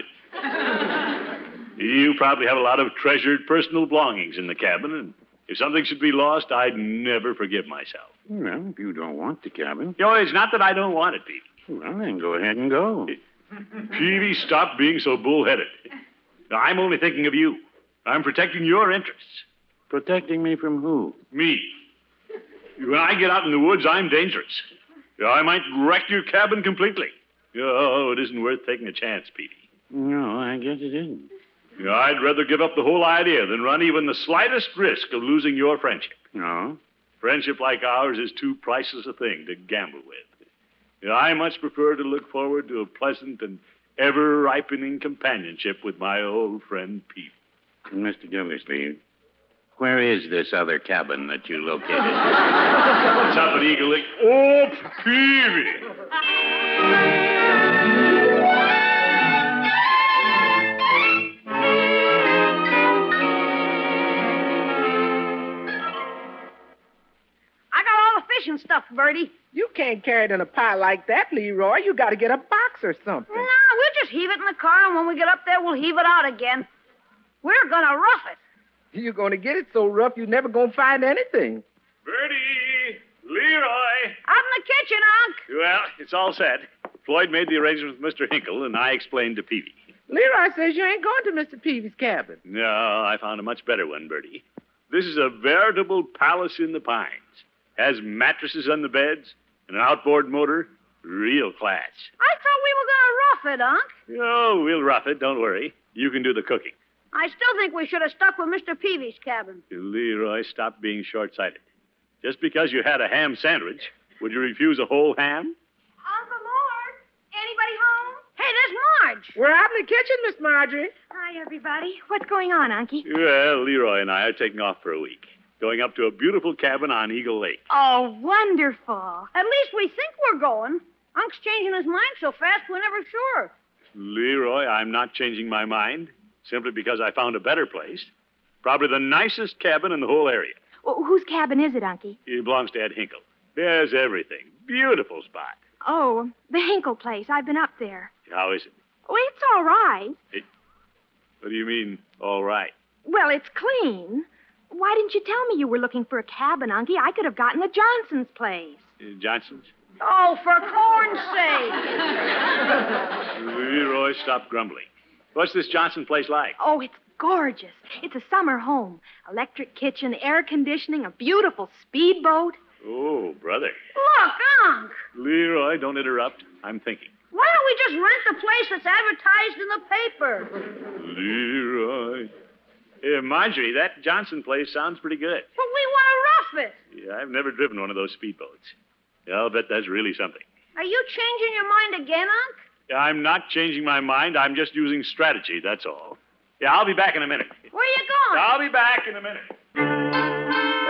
You probably have a lot of treasured personal belongings in the cabin, and if something should be lost, I'd never forgive myself. Well, if you don't want the cabin. You know, it's not that I don't want it, Peavy. Well, then go ahead and go. Peavy, stop being so bullheaded. I'm only thinking of you. I'm protecting your interests. Protecting me from who? Me. When I get out in the woods, I'm dangerous. I might wreck your cabin completely. Oh, it isn't worth taking a chance, Peavy. No, I guess it isn't. I'd rather give up the whole idea than run even the slightest risk of losing your friendship. No? Friendship like ours is too priceless a thing to gamble with. I much prefer to look forward to a pleasant and ever-ripening companionship with my old friend Pete. Mister Gildersleeve, where is this other cabin that you located? It's up at Eagle Lake. Oh, Peavy! I got all the fishing stuff, Bertie. You can't carry it in a pile like that, Leroy. You got to get a box or something. No, we'll just heave it in the car, and when we get up there, we'll heave it out again. We're going to rough it. You're going to get it so rough you're never going to find anything. Bertie! Leroy! Out in the kitchen, Unc. Well, it's all set. Floyd made the arrangements with Mister Hinkle, and I explained to Peavy. Leroy says you ain't going to Mister Peavy's cabin. No, I found a much better one, Bertie. This is a veritable palace in the pines. Has mattresses on the beds, and an outboard motor. Real class. I thought we were going to rough it, Unc. Oh, we'll rough it. Don't worry. You can do the cooking. I still think we should have stuck with Mister Peavy's cabin. Leroy, stop being short-sighted. Just because you had a ham sandwich, would you refuse a whole ham? Uncle Lord, anybody home? Hey, there's Marge. We're out in the kitchen, Miss Marjorie. Hi, everybody. What's going on, Unky? Well, Leroy and I are taking off for a week. going up to a beautiful cabin on Eagle Lake. Oh, wonderful. At least we think we're going. Unc's changing his mind so fast we're never sure. Leroy, I'm not changing my mind simply because I found a better place. Probably the nicest cabin in the whole area. Well, whose cabin is it, Unky? It belongs to Ed Hinkle. There's everything. Beautiful spot. Oh, the Hinkle place. I've been up there. How is it? Oh, it's all right. It, what do you mean, all right? Well, it's clean. Why didn't you tell me you were looking for a cabin, Unky? I could have gotten the Johnson's place. Uh, Johnson's? Oh, for corn's sake. Leroy, stop grumbling. What's this Johnson place like? Oh, it's gorgeous. It's a summer home. Electric kitchen, air conditioning, a beautiful speedboat. Oh, brother. Look, Unc. Leroy, don't interrupt. I'm thinking. Why don't we just rent the place that's advertised in the paper? Leroy. Hey, Marjorie, that Johnson place sounds pretty good. But we want to rough it. Yeah, I've never driven one of those speedboats. Yeah, I'll bet that's really something. Are you changing your mind again, Unc? Yeah, I'm not changing my mind. I'm just using strategy, that's all. Yeah, I'll be back in a minute. Where are you going? I'll be back in a minute.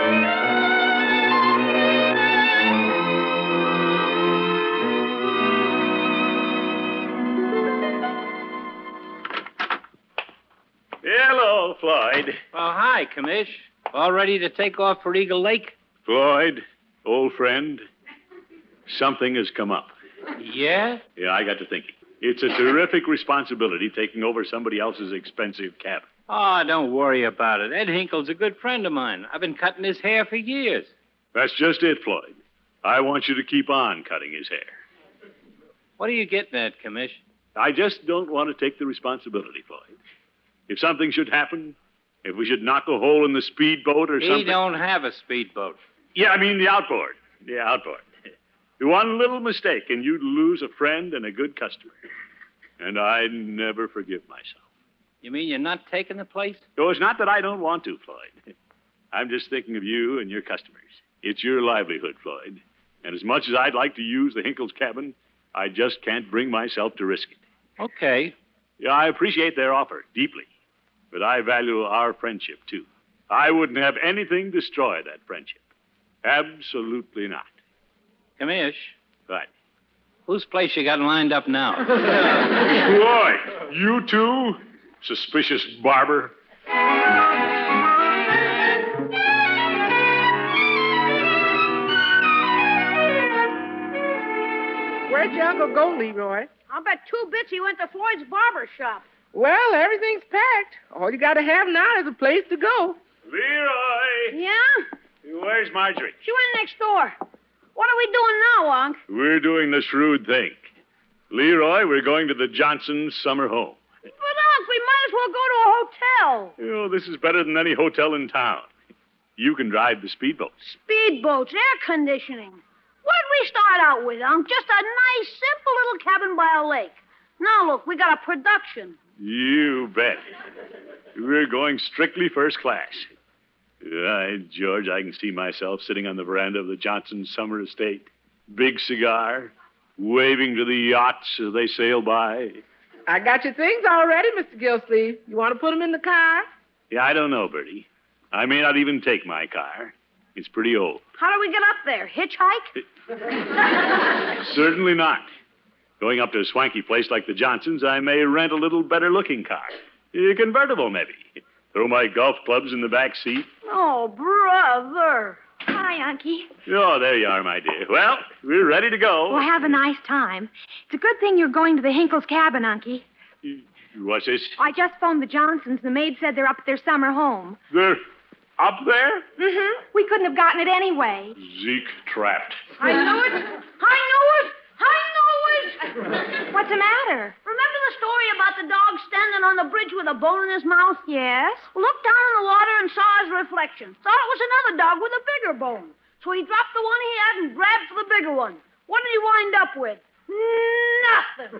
Hello, Floyd. Oh, hi, Commish. All ready to take off for Eagle Lake? Floyd, old friend, something has come up. Yeah? Yeah, I got to thinking. It's a terrific responsibility taking over somebody else's expensive cabin. Oh, don't worry about it. Ed Hinkle's a good friend of mine. I've been cutting his hair for years. That's just it, Floyd. I want you to keep on cutting his hair. What are you getting at, Commish? I just don't want to take the responsibility, Floyd. If something should happen, if we should knock a hole in the speedboat or He something... He don't have a speedboat. Yeah, I mean the outboard. The outboard. One little mistake, and you'd lose a friend and a good customer. And I'd never forgive myself. You mean you're not taking the place? No, it's not that I don't want to, Floyd. I'm just thinking of you and your customers. It's your livelihood, Floyd. And as much as I'd like to use the Hinkle's cabin, I just can't bring myself to risk it. Okay. Yeah, I appreciate their offer deeply. But I value our friendship, too. I wouldn't have anything destroy that friendship. Absolutely not. Commish. Right. Whose place you got lined up now? Boy, you too? Suspicious barber. Where'd your uncle go, Leroy? I'll bet two bits he went to Floyd's barber shop. Well, everything's packed. All you got to have now is a place to go. Leroy! Yeah? Where's Marjorie? She went next door. What are we doing now, Unc? We're doing the shrewd thing. Leroy, we're going to the Johnson's summer home. But, Unc, we might as well go to a hotel. Oh, this is better than any hotel in town. You can drive the speedboats. Speedboats, air conditioning. What'd we start out with, Unc? Just a nice, simple little cabin by a lake. Now, look, we got a production. You bet. We're going strictly first class. Right, George, I can see myself sitting on the veranda of the Johnson summer estate. Big cigar, waving to the yachts as they sail by. I got your things already, Mister Gillsleeve. You want to put them in the car? Yeah, I don't know, Bertie. I may not even take my car. It's pretty old. How do we get up there? Hitchhike? Certainly not. Going up to a swanky place like the Johnsons, I may rent a little better-looking car. A convertible, maybe. Throw my golf clubs in the back seat. Oh, brother. Hi, Unky. Oh, there you are, my dear. Well, we're ready to go. Well, have a nice time. It's a good thing you're going to the Hinkle's cabin, Unky. What's this? I just phoned the Johnsons. The maid said they're up at their summer home. They're up there? Mm-hmm. We couldn't have gotten it anyway. Zeke trapped. I knew it. I knew it. I knew it. What's the matter? Remember the story about the dog standing on the bridge with a bone in his mouth? Yes. Looked down in the water and saw his reflection. Thought it was another dog with a bigger bone. So he dropped the one he had and grabbed for the bigger one. What did he wind up with? Nothing.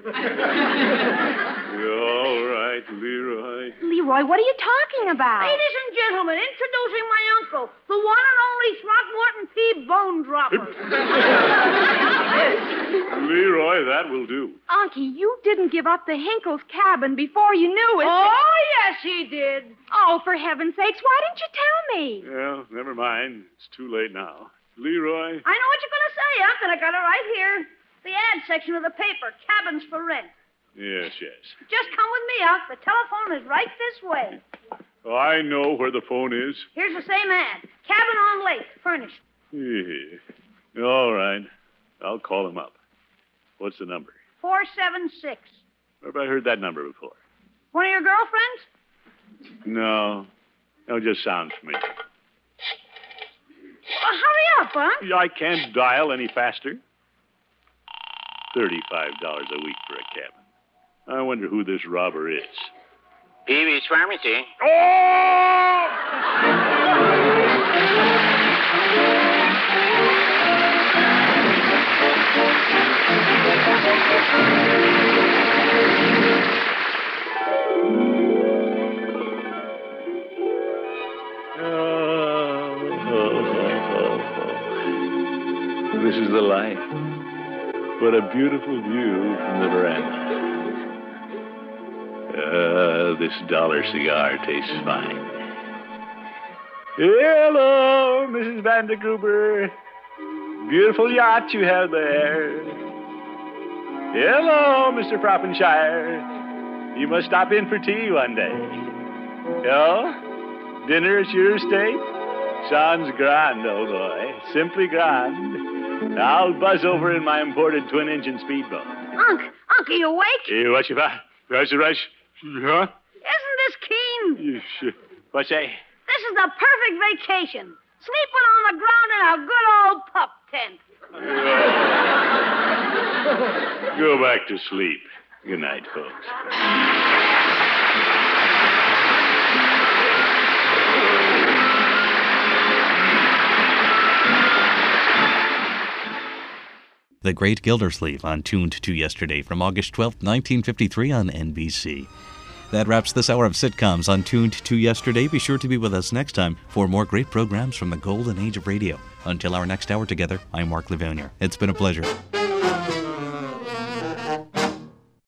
All right, Leroy. Leroy, what are you talking about? Ladies and gentlemen, introducing my uncle, the one and only Throckmorton P. Bone Dropper. Leroy, that will do. Unky, you didn't give up the Hinkle's cabin before you knew it. Oh, yes, he did. Oh, for heaven's sakes, why didn't you tell me? Well, never mind. It's too late now. Leroy. I know what you're going to say, Unc, and I got it right here. The ad section of the paper, cabins for rent. Yes, yes. Just come with me, Unc. The telephone is right this way. Oh, I know where the phone is. Here's the same ad. Cabin on lake, furnished. Yeah. All right. I'll call him up. What's the number? four seven six. Where have I heard that number before? One of your girlfriends? No. No, it just sounds familiar. Well, hurry up, Unc. I can't dial any faster. Thirty-five dollars a week for a cabin. I wonder who this robber is. Peavy's Pharmacy. This is the life. What a beautiful view from the veranda. Uh, this dollar cigar tastes fine. Hello, Missus Vandergruber. Beautiful yacht you have there. Hello, Mister Proppenshire. You must stop in for tea one day. Oh? Dinner at your estate? Sounds grand, old boy. Simply grand. I'll buzz over in my imported twin-engine speedboat. Unc, Unc, are you awake? Hey, what you want? Rush, rush. Huh? Isn't this keen? Yes. What's that? This is the perfect vacation. Sleeping on the ground in a good old pup tent. Go back to sleep. Good night, folks. The Great Gildersleeve on Tuned to Yesterday from August twelfth, nineteen fifty-three on N B C. That wraps this hour of sitcoms on Tuned to Yesterday. Be sure to be with us next time for more great programs from the golden age of radio. Until our next hour together, I'm Mark Livonia. It's been a pleasure.